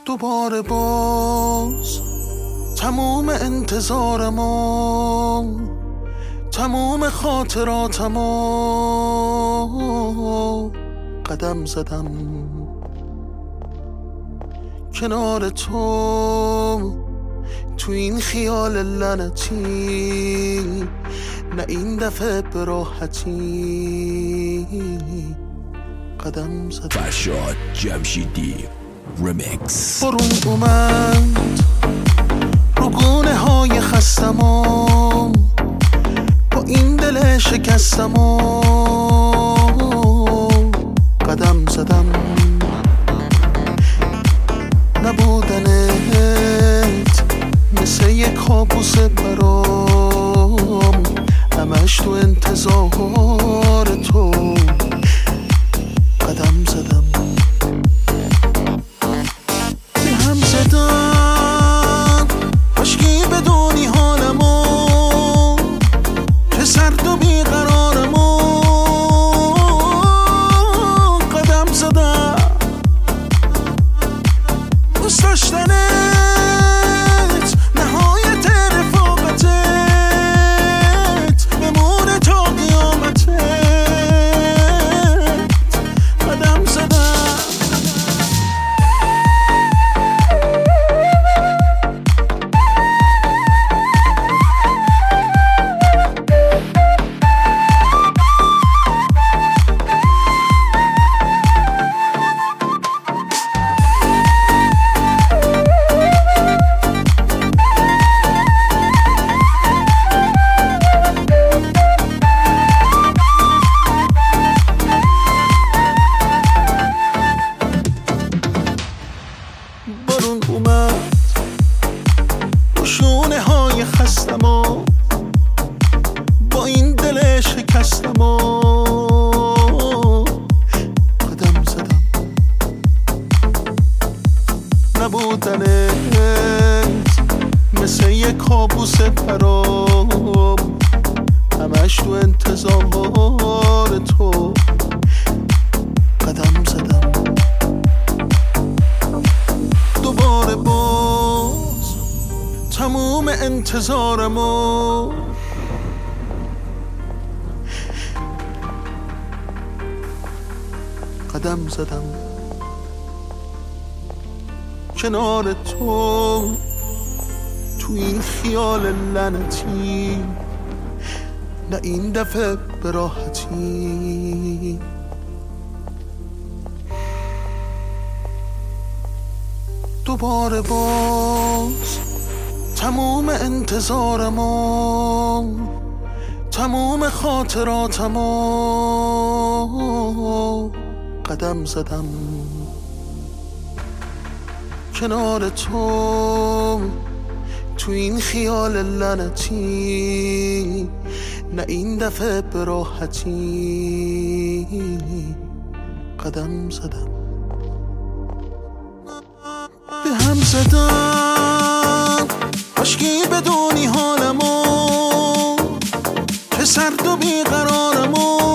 دوباره باز تموم انتظارمو، تموم خاطراتمو قدم زدم کنار تو این خیال لعنتی، نه این دفعه به راحتی قدم زدم. فرشاد جمشیدی ریمیکس. برون اومد رو گونه های خستمو، با این دل شکستمو قدم زدم. نبودنت مثل یک کابوس برام، همش تو انتظار تو قدم زدم. هم زدم عشقی بدونی حالمو، که سرد و بیقرارمو قدم زدم. دوست داشتنت نهایت رفاقتت، بمونه تا قیامتت قدم زدم. بارون اومد رو شونه های خستمو، با این دل شکستمو قدم زدم. نبودنت مثل یک کابوس برام، همش تو انتظار تو قدم زدم. دوباره باز تموم انتظارمو، قدم زدم کنار تو این خیال لعنتی، نه این دفعه به راحتی دوباره باز تموم انتظارمو، تموم خاطراتمو قدم زدم کنار تو این خیال لعنتی، نه این دفعه به راحتی قدم زدم. به هم زدم عشقی بدونی حالمو، که سرد و بیقرارمو